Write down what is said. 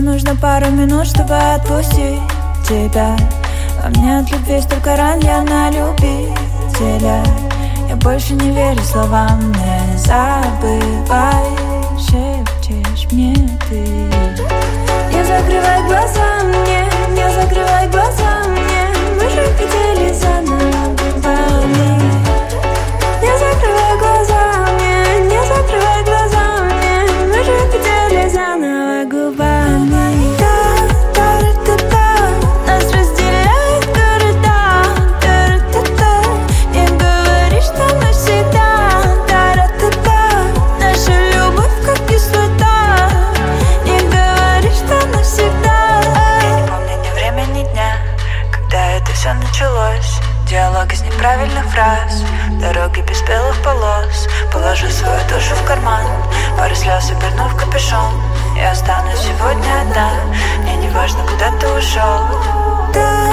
нужно пару минут, чтобы отпустить тебя. Во мне от любви столько ран, я на любителя. Я больше не верю словам, не забывай, шепчешь мне ты. Не закрывай глаза мне, не закрывай глаза мне, мы же хотели заново губами. Не закрывай глаза мне, не закрывай глаза мне, мы же хотели заново губами. Нас разделяют города, не говори, что навсегда. Наша любовь как кислота, не говори, что навсегда. Я не помню ни время, ни дня, когда это все началось. Диалог из неправильных фраз, дороги без белых полос. Положу свою душу в карман, пару слез оберну в капюшон. Я останусь сегодня одна, мне не важно, куда ты ушел.